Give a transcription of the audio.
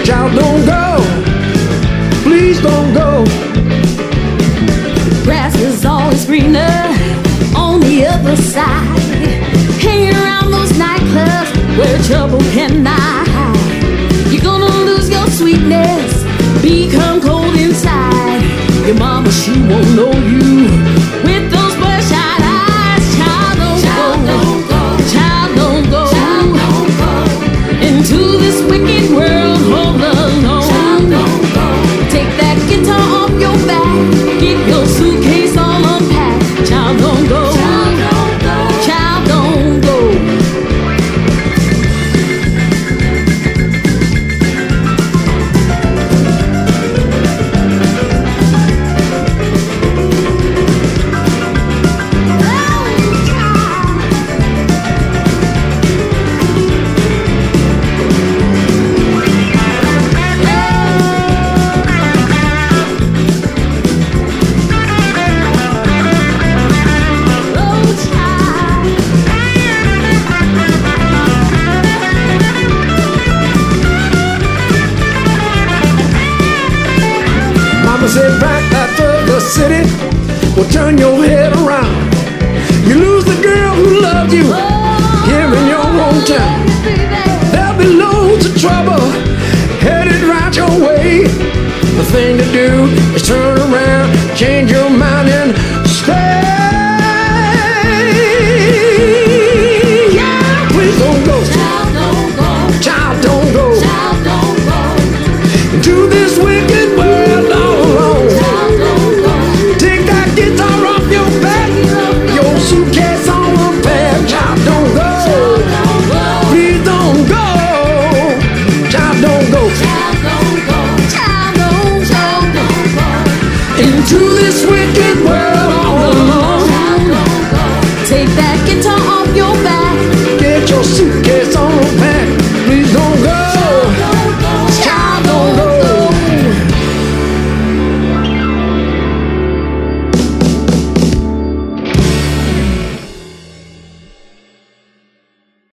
Child, don't go. Please don't go. Grass is always greener on the other side. Hang around those nightclubs where trouble cannot hide. You're gonna lose your sweetness, become cold inside. Your mama, she won't know you with those bloodshot eyes. Child, don't go. Child, don't go. Child, don't go into this wicked world all alone. Child, don't go. Take that guitar off your back, get your suitcase all unpacked. Child, don't go. Child, don't go. Child, don't go. Mama said back after the city will turn your head around. You lose the girl who loved you here in your hometown. There'll be loads of trouble headed right your way. The thing to do is turn around, change your mind and stay.